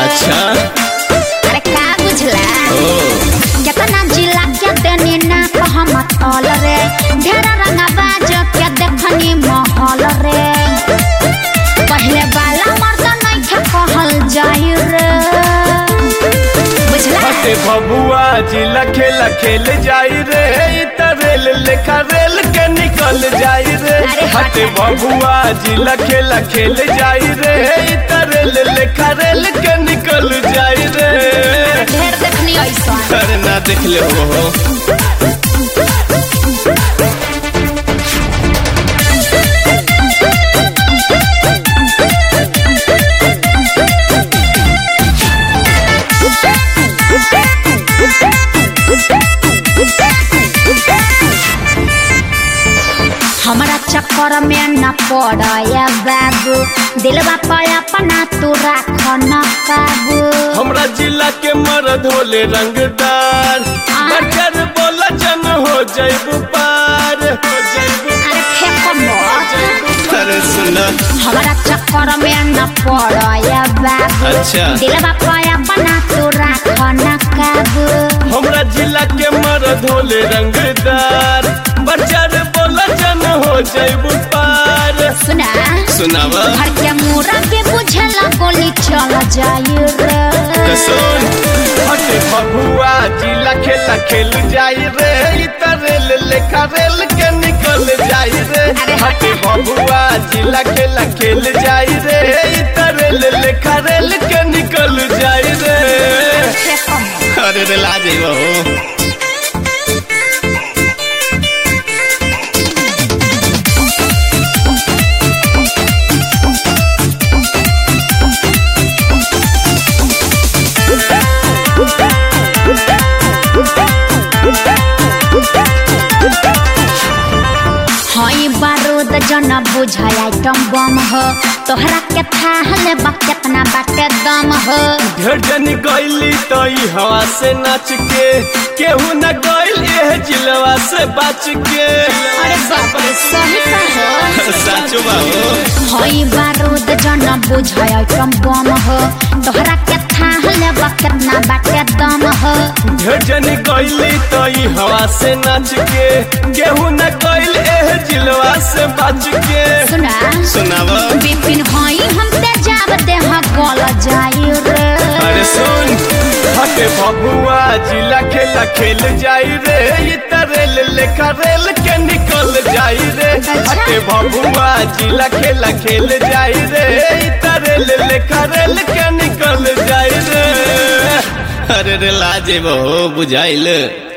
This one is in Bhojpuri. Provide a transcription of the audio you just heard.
अच्छा अरे का बुझला कितना जिला के देनी ना हम तल रे ढेर रंगबाज के देखनी महल रे पहले वाला मर्द नहीं के कहल जाई रे बुझला हटे बबुआ जिला खेला खेल जाई रे रेल लेखा रेल के निकल जाई रे हटे बबुआ जिला खेला खेल जाई रे रेल लेखा रेल के निकल जाई रे ढेर देखनी ऐसा अरे ना देख ले हो हमारा चक्कर में न पड़े बाबू दिलवा पे अपना तू राख न काबू हमरा जिला के मर्द होले रंगदार बचर बोला जन हो जइबू पार हो जइबू अरे फेंको मत अरे सुना हमारा चक्कर में न पड़े बाबू अच्छा। दिलवा पे अपना तू राख न काबू हमरा जिला के मर्द होले रंगदार बचर बोला जन हो जइबू पार सुना सुनावा घर के मुरा के बुझला गोली चल जाई रे सुन हटे बबुआ जिला खेला खेल जाई रे रेल लेखा रेल के निकल जाई रे हटे बबुआ जिला खेला खेल जाई रे रेल लेखा रेल के निकल जाई रे फेंको मत। अरे रे ला जाइबो हो हई बारूद जन बुझाई आइटम बम हो तोहरा के थाहले बा केतना बाटे दम हो ढेर जन गइली तो ई हवा से नाच के केहू न गइल एह जिलवा से बच के अरे बाप रे सही कहो साचो बाबू हई बारूद जन बुझाई आइटम बम हो तोहरा के थाहले बा केतना बाटे दम हो ढेर जन गइली तो ई हवा से नाच के केहू न गइल एह जिलवा से बच के सुना सुनावा बिपिन हई हम तेजाब देह गल जाई रे अरे सुन हटे बबुआ जिला खेला खेल जाई रे रेल लेखा रेल के निकल जाई रे हटे बबुआ जिला खेला खेल जाई रे रेल लेखा रेल के निकल जाई रे अरे रे ला जेबो बुझाइल।